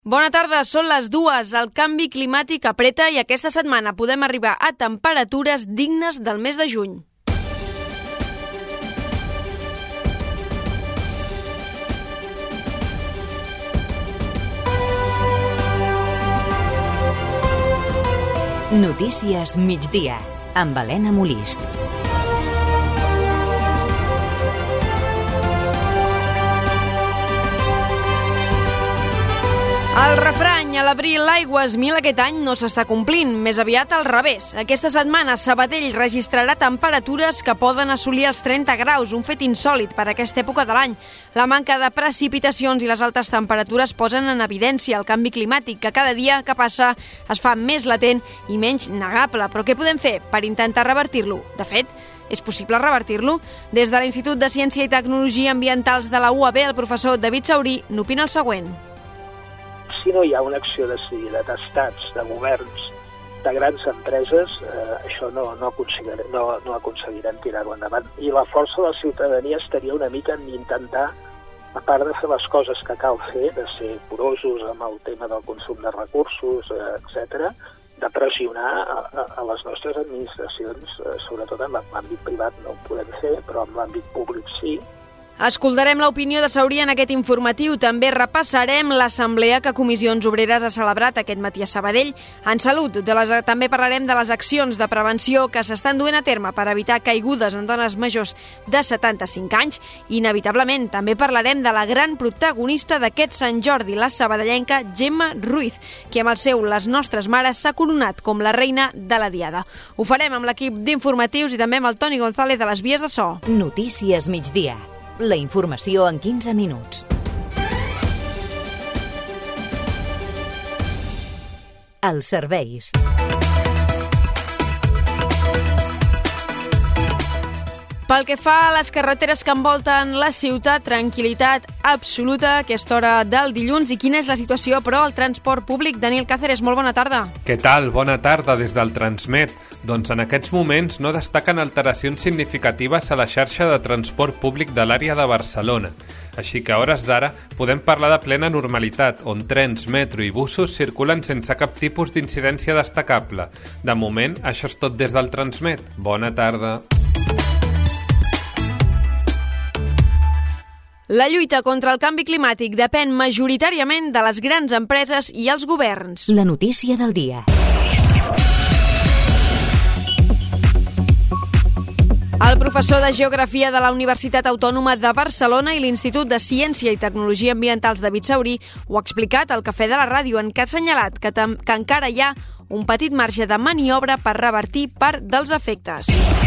Bona tarda, són les 2. El canvi climàtic apreta i aquesta setmana podem arribar a temperatures dignes del mes de juny. Notícies migdia, amb Helena Molist. El refrany "a l'abril l'aigua es mil" aquest any no s'està complint, més aviat al revés. Aquesta setmana Sabadell registrarà temperatures que poden assolir els 30 graus, un fet insòlit per a aquesta època de l'any. La manca de precipitacions i les altes temperatures posen en evidència el canvi climàtic, que cada dia que passa es fa més latent i menys negable. Però què podem fer per intentar revertir-lo? De fet, és possible revertir-lo? Des de l'Institut de Ciència i Tecnologia Ambientals de la UAB, el professor David Saurí n'opina el següent. Si no hi ha una acció decidida d'estats, de governs, de grans empreses, això no aconseguirem tirar-ho endavant. I la força de la ciutadania estaria una mica en intentar, a part de fer les coses que cal fer, de ser curosos amb el tema del consum de recursos, etc., de pressionar a les nostres administracions, sobretot en l'àmbit privat no ho podem fer, però en l'àmbit públic sí. Escoltarem l'opinió de Saurí en aquest informatiu. També repassarem l'assemblea que Comissions Obreres ha celebrat aquest matí a Sabadell. En salut, també parlarem de les accions de prevenció que s'estan duent a terme per evitar caigudes en dones majors de 75 anys. Inevitablement, també parlarem de la gran protagonista d'aquest Sant Jordi, la sabadellenca Gemma Ruiz, que amb el seu "Les nostres mares" s'ha coronat com la reina de la diada. Ho farem amb l'equip d'informatius i també amb el Toni González de les vies de so. Notícies migdia. La informació en 15 minuts. Els serveis. Pel que fa a les carreteres que envolten la ciutat, tranquil·litat absoluta a aquesta hora del dilluns. I quina és la situació, però, al transport públic? Daniel Cáceres, molt bona tarda. Què tal? Bona tarda des del Transmet. Doncs en aquests moments no destaquen alteracions significatives a la xarxa de transport públic de l'àrea de Barcelona. Així que a hores d'ara podem parlar de plena normalitat, on trens, metro i busos circulen sense cap tipus d'incidència destacable. De moment, això és tot des del Transmet. Bona tarda. La lluita contra el canvi climàtic depèn majoritàriament de les grans empreses i els governs. La notícia del dia. El professor de Geografia de la Universitat Autònoma de Barcelona i l'Institut de Ciència i Tecnologia Ambientals David Saurí ho ha explicat al Cafè de la Ràdio, en què ha assenyalat que encara hi ha un petit marge de maniobra per revertir part dels efectes.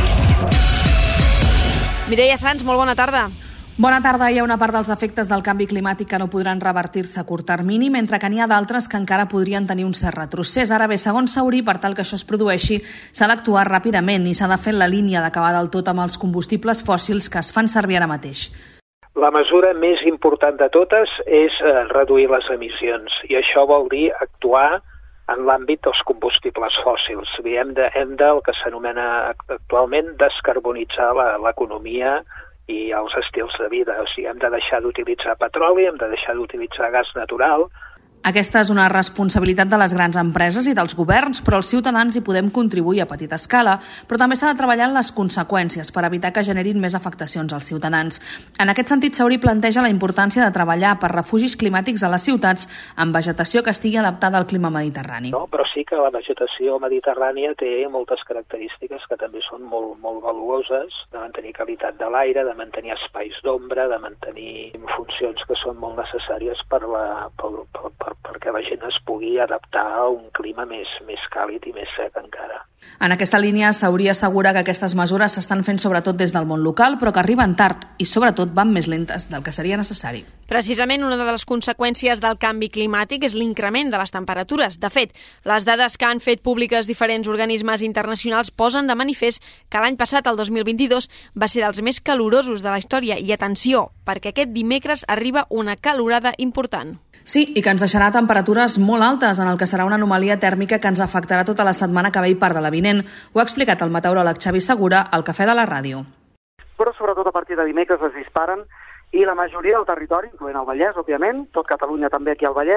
Mireia Sans, molt bona tarda. Bona tarda. Hi ha una part dels efectes del canvi climàtic que no podran revertir-se a curt termini, mentre que n'hi ha d'altres que encara podrien tenir un cert retrocés. Ara bé, segons Saurí, per tal que això es produeixi, s'ha d'actuar ràpidament i s'ha de fer la línia d'acabar del tot amb els combustibles fòssils que es fan servir ara mateix. La mesura més important de totes és reduir les emissions, i això vol dir actuar en l'àmbit dels combustibles fòssils. Hem de el que s'anomena actualment descarbonitzar l'economia i els estils de vida. O sigui, hem de deixar d'utilitzar petroli, hem de deixar d'utilitzar gas natural. Aquesta és una responsabilitat de les grans empreses i dels governs, però els ciutadans hi podem contribuir a petita escala, però també s'ha de treballar en les conseqüències per evitar que generin més afectacions als ciutadans. En aquest sentit, Saurí planteja la importància de treballar per refugis climàtics a les ciutats amb vegetació que estigui adaptada al clima mediterrani. No, però sí que la vegetació mediterrània té moltes característiques que també són molt valuoses, de mantenir qualitat de l'aire, de mantenir espais d'ombra, de mantenir funcions que són molt necessàries perquè la gent es pugui adaptar a un clima més càlid i més sec encara. En aquesta línia, Saurí assegura que aquestes mesures s'estan fent sobretot des del món local, però que arriben tard i sobretot van més lentes del que seria necessari. Precisament una de les conseqüències del canvi climàtic és l'increment de les temperatures. De fet, les dades que han fet públiques diferents organismes internacionals posen de manifest que l'any passat, el 2022, va ser dels més calorosos de la història. I atenció, perquè aquest dimecres arriba una calorada important. Sí, i que ens deixarà temperatures molt altes, en el que serà una anomalia tèrmica que ens afectarà tota la setmana que ve i part de la vinent. Ho ha explicat el meteoròleg Xavi Segura al Cafè de la Ràdio. Però sobretot a partir de dimecres es disparen i la majoria del territori, incloent el Vallès, òbviament, tot Catalunya també aquí al Vallès,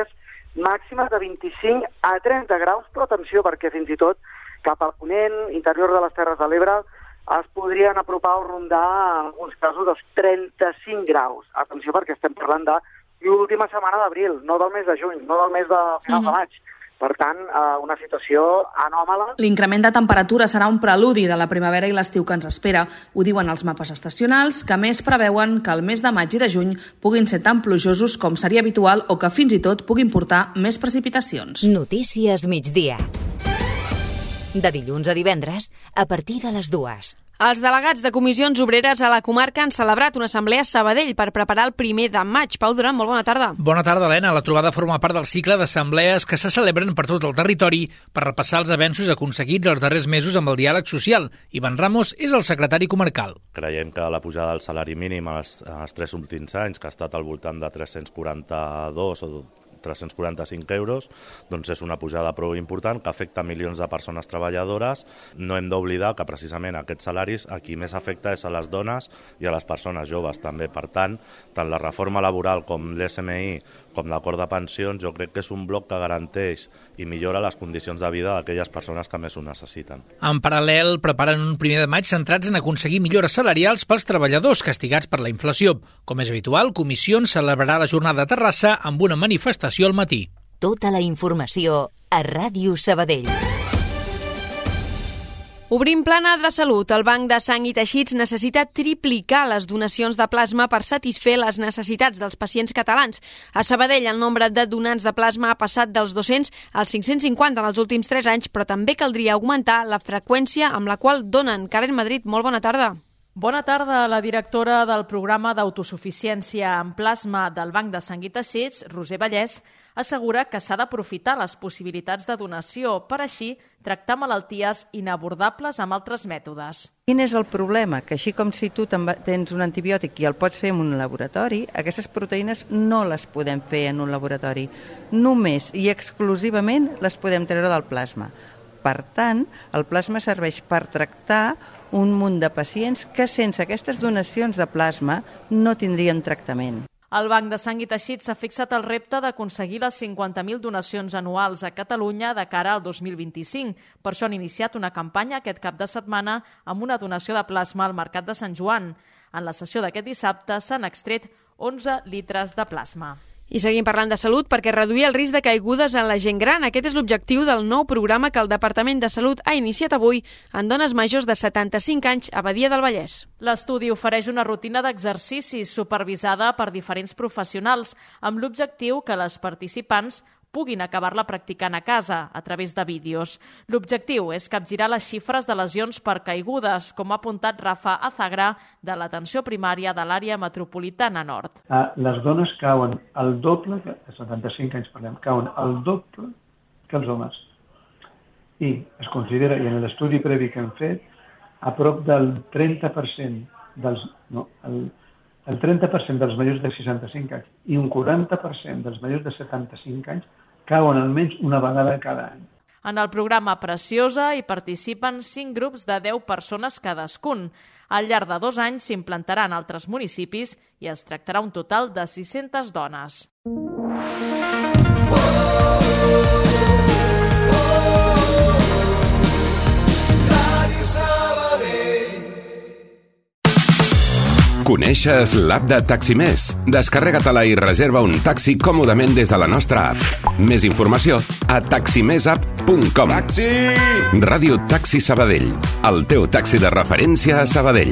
màximes de 25 a 30 graus, però atenció, perquè fins i tot cap a ponent, interior de les Terres de l'Ebre, es podrien apropar o rondar, en alguns casos, els 35 graus. Atenció, perquè estem parlant de l'última setmana d'abril, no del mes de juny, no del mes de final de maig. Per tant, una situació anòmala. L'increment de temperatura serà un preludi de la primavera i l'estiu que ens espera. Ho diuen els mapes estacionals, que més preveuen que el mes de maig i de juny puguin ser tan plujosos com seria habitual o que fins i tot puguin portar més precipitacions. Notícies migdia. De dilluns a divendres, a partir de les 2. Els delegats de comissions obreres a la comarca han celebrat una assemblea a Sabadell per preparar el 1 de maig. Pau Duran, molt bona tarda. Bona tarda, Helena. La trobada forma part del cicle d'assemblees que se celebren per tot el territori per repassar els avenços aconseguits els darrers mesos amb el diàleg social. Ivan Ramos és el secretari comarcal. Creiem que la pujada del salari mínim els 3 últims anys, que ha estat al voltant de 342 o 345 euros, doncs és una pujada prou important que afecta milions de persones treballadores. No hem d'oblidar que precisament aquests salaris a qui més afecta és a les dones i a les persones joves també. Per tant, tant la reforma laboral com l'SMI com l'acord de pensions, jo crec que és un bloc que garanteix i millora les condicions de vida d'aquelles persones que més ho necessiten. En paral·lel, preparen un 1 de maig centrats en aconseguir millores salarials pels treballadors castigats per la inflació. Com és habitual, Comissions celebrarà la jornada a Terrassa amb una manifestació al matí. Tota la informació a Ràdio Sabadell. Obrim plana de salut. El Banc de Sang i Teixits necessita triplicar les donacions de plasma per satisfer les necessitats dels pacients catalans. A Sabadell, el nombre de donants de plasma ha passat dels 200 als 550 en els últims 3 anys, però també caldria augmentar la freqüència amb la qual donen. Karen Madrid, molt bona tarda. Bona tarda. La directora del programa d'autosuficiència en plasma del Banc de Sang i Teixits, Roser Vallès, assegura que s'ha d'aprofitar les possibilitats de donació per així tractar malalties inabordables amb altres mètodes. Quin és el problema? Que així com si tu tens un antibiòtic i el pots fer en un laboratori, aquestes proteïnes no les podem fer en un laboratori. Només i exclusivament les podem treure del plasma. Per tant, el plasma serveix per tractar un munt de pacients que sense aquestes donacions de plasma no tindrien tractament. El Banc de Sang i Teixits s'ha fixat el repte d'aconseguir les 50.000 donacions anuals a Catalunya de cara al 2025. Per això han iniciat una campanya aquest cap de setmana amb una donació de plasma al Mercat de Sant Joan. En la sessió d'aquest dissabte s'han extret 11 litres de plasma. I seguim parlant de salut perquè reduir el risc de caigudes en la gent gran. Aquest és l'objectiu del nou programa que el Departament de Salut ha iniciat avui en dones majors de 75 anys a Badia del Vallès. L'estudi ofereix una rutina d'exercicis supervisada per diferents professionals amb l'objectiu que les participants puguin acabar-la practicant a casa a través de vídeos. L'objectiu és capgirar les xifres de lesions per caigudes, com ha apuntat Rafa Azagra, de l'atenció primària de l'àrea metropolitana nord. Les dones cauen el doble, a 75 anys parlem, cauen el doble que els homes. I es considera, i en l'estudi previ que hem fet, a prop del 30% el 30% dels majors de 65 anys i un 40% dels majors de 75 anys cauen almenys una vegada cada any. En el programa Preciosa hi participen 5 grups de 10 persones cadascun. Al llarg de 2 anys s'implantaran altres municipis i es tractarà un total de 600 dones. Coneixes l'app de Taximés? Descarrega-te-la i reserva un taxi còmodament des de la nostra app. Més informació a taximesapp.com. Taxi! Ràdio Taxi Sabadell, el teu taxi de referència a Sabadell.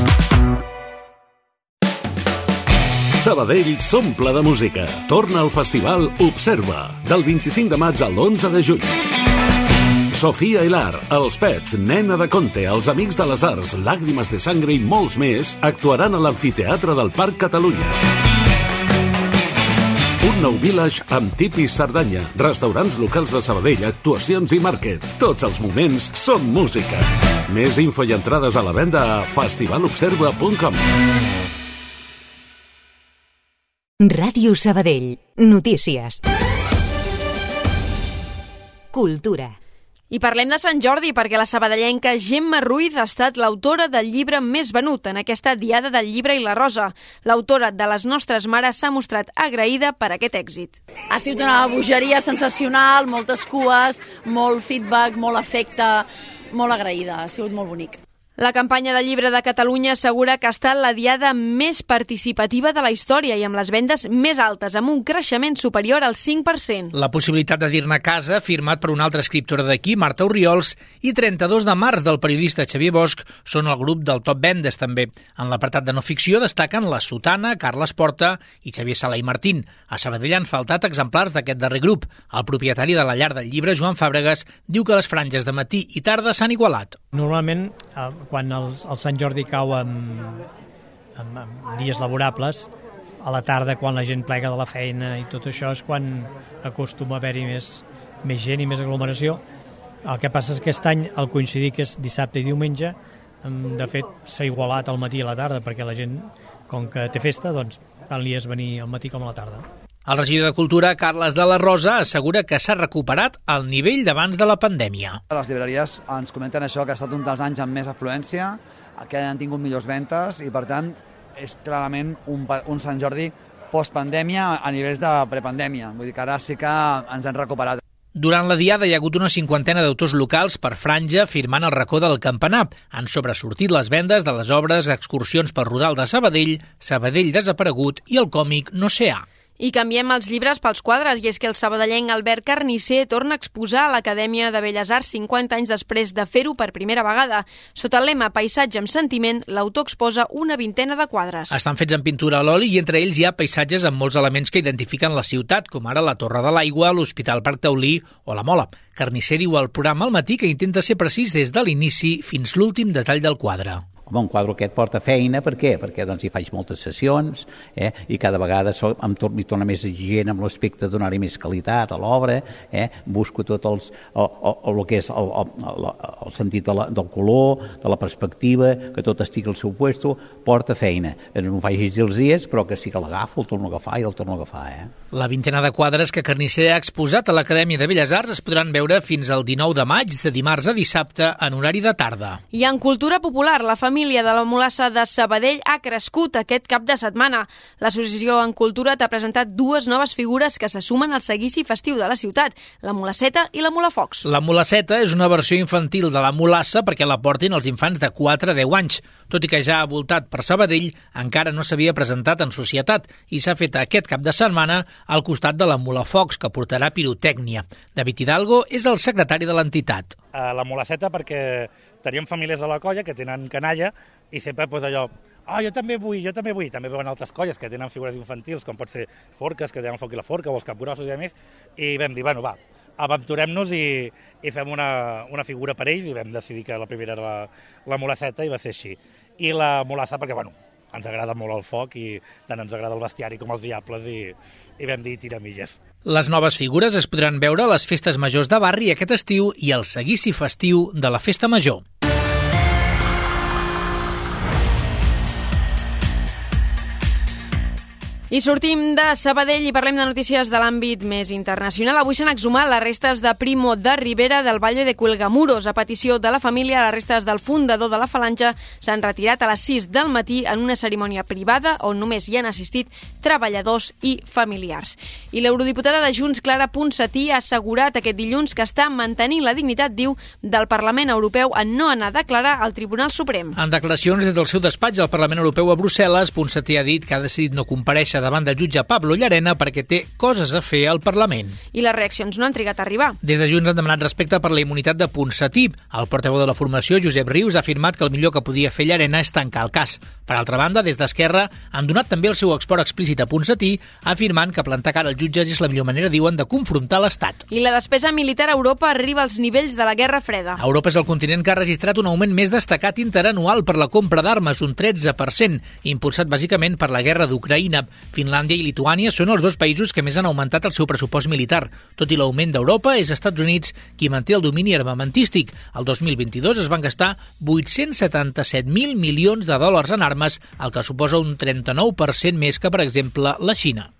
Sabadell s'omple de música. Torna al festival Observa, del 25 de maig al 11 de juny. Sofia Hilar, Els Pets, Nena de Conte, Els Amics de les Arts, Làgrimes de Sangre i molts més actuaran a l'Amfiteatre del Parc Catalunya. Un nou village amb tipis Cerdanya, restaurants locals de Sabadell, actuacions i màrquet. Tots els moments són música. Més info i entrades a la venda a festivalobserva.com. Ràdio Sabadell. Notícies. Cultura. I parlem de Sant Jordi perquè la sabadellenca Gemma Ruiz ha estat l'autora del llibre més venut en aquesta Diada del Llibre i la Rosa. L'autora de Les nostres mares s'ha mostrat agraïda per aquest èxit. Ha sigut una bogeria sensacional, moltes cues, molt feedback, molt afecte, molt agraïda, ha sigut molt bonic. La campanya del llibre de Catalunya assegura que ha estat la diada més participativa de la història i amb les vendes més altes, amb un creixement superior al 5%. La possibilitat de dir-ne a casa, firmat per una altra escriptora d'aquí, Marta Oriols, i 32 de març del periodista Xavier Bosch són el grup del top vendes també. En l'apartat de no ficció destaquen La Sotana, Carles Porta i Xavier Sala i Martín. A Sabadell han faltat exemplars d'aquest darrer grup. El propietari de la llar del llibre, Joan Fàbregas, diu que les franges de matí i tarda s'han igualat. Normalment, quan el Sant Jordi cau en dies laborables, a la tarda, quan la gent plega de la feina i tot això, és quan acostuma a haver-hi més gent i més aglomeració. El que passa és que aquest any, al coincidir que és dissabte i diumenge, de fet s'ha igualat al matí i a la tarda, perquè la gent, com que té festa, doncs tant li és venir al matí com a la tarda. El regidor de Cultura, Carles de la Rosa, assegura que s'ha recuperat al nivell d'abans de la pandèmia. Les llibreries ens comenten això, que ha estat un dels anys amb més afluència, que han tingut millors ventes i, per tant, és clarament un Sant Jordi post-pandèmia a nivells de prepandèmia. Vull dir que ara sí que ens han recuperat. Durant la diada hi ha hagut una 50ena d'autors locals per franja firmant el racó del campanar. Han sobresortit les vendes de les obres Excursions per Rodal de Sabadell, Sabadell desaparegut i el còmic No sé A. I canviem els llibres pels quadres, i és que el sabadellenc Albert Carnisser torna a exposar a l'Acadèmia de Belles Arts 50 anys després de fer-ho per primera vegada. Sota el lema Paisatge amb sentiment, l'autor exposa una vintena de quadres. Estan fets en pintura a l'oli i entre ells hi ha paisatges amb molts elements que identifiquen la ciutat, com ara la Torre de l'Aigua, l'Hospital Parc Taulí o la Mola. Carnisser diu al programa al matí que intenta ser precís des de l'inici fins l'últim detall del quadre. Un quadre aquest porta feina, per què? Perquè doncs, hi faig moltes sessions i cada vegada em torno més exigent amb l'aspecte de donar-hi més qualitat a l'obra, busco tot el que és el sentit del color, de la perspectiva, que tot estigui al seu puesto, porta feina. No ho faig així els dies, però que sí que l'agafo, el torno a agafar i el torno a agafar. La vintena de quadres que Carnisser ha exposat a l'Acadèmia de Belles Arts es podran veure fins al 19 de maig, de dimarts a dissabte, en horari de tarda. I en cultura popular, la família de la Mulassa de Sabadell ha crescut aquest cap de setmana. L'Associació en Cultura t'ha presentat dues noves figures que se sumen al seguici festiu de la ciutat, la Mulasseta i la Mulafocs. La Mulasseta és una versió infantil de la Mulassa perquè la portin els infants de 4 a 10 anys. Tot i que ja ha voltat per Sabadell, encara no s'havia presentat en societat i s'ha fet aquest cap de setmana al costat de la Mulafocs, que portarà pirotècnia. David Hidalgo és el secretari de l'entitat. La Mulasseta perquè teníem famílies a la colla que tenen canalla i sempre allò, jo també vull. També veuen altres colles que tenen figures infantils, com pot ser forques, que tenen el foc i la forca, o els capgrossos i a més, i vam dir, aventurem-nos i fem una figura per ells, i vam decidir que la primera era la Mulasseta, i va ser així. I la Mulassa perquè, ens agrada molt el foc i tant ens agrada el bestiari com els diables i vam dir tiramilles. Les noves figures es podran veure a les festes majors de barri aquest estiu i al seguici festiu de la Festa Major. I sortim de Sabadell i parlem de notícies de l'àmbit més internacional. Avui s'han exhumat les restes de Primo de Rivera del Valle de Cuelgamuros. A petició de la família, les restes del fundador de la Falange s'han retirat a les 6 del matí en una cerimònia privada on només hi han assistit treballadors i familiars. I l'eurodiputada de Junts, Clara Ponsatí, ha assegurat aquest dilluns que està mantenint la dignitat, diu, del Parlament Europeu en no anar a declarar al Tribunal Suprem. En declaracions des del seu despatx al Parlament Europeu a Brussel·les, Ponsatí ha dit que ha decidit no comparèixer davant del jutge Pablo Llarena perquè té coses a fer al Parlament. I les reaccions no han trigat a arribar. Des de Junts han demanat respecte per la immunitat de Ponsatí. El portaveu de la formació, Josep Rius, ha afirmat que el millor que podia fer Llarena és tancar el cas. Per altra banda, des d'Esquerra han donat també el seu export explícit a Ponsatí, afirmant que plantar cara als jutges és la millor manera, diuen, de confrontar l'Estat. I la despesa militar a Europa arriba als nivells de la Guerra Freda. Europa és el continent que ha registrat un augment més destacat interanual per la compra d'armes, un 13%, impulsat bàsicament per la guerra d'Ucraïna. Finlàndia i Lituània són els dos països que més han augmentat el seu pressupost militar. Tot i l'augment d'Europa, és Estats Units qui manté el domini armamentístic. El 2022 es van gastar 877.000 milions de dòlars en armes, el que suposa un 39% més que, per exemple, la Xina.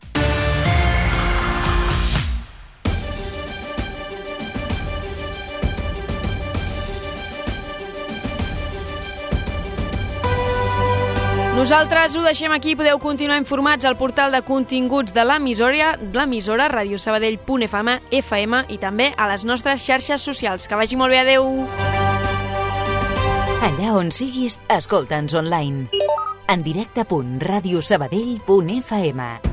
Nosaltres ho deixem aquí, podeu continuar informats al portal de continguts de l'emissora radiosabadell.fm i també a les nostres xarxes socials. Que vagi molt bé, adeu! Allà on siguis, escolta'ns online. En directe.radiosabadell.fm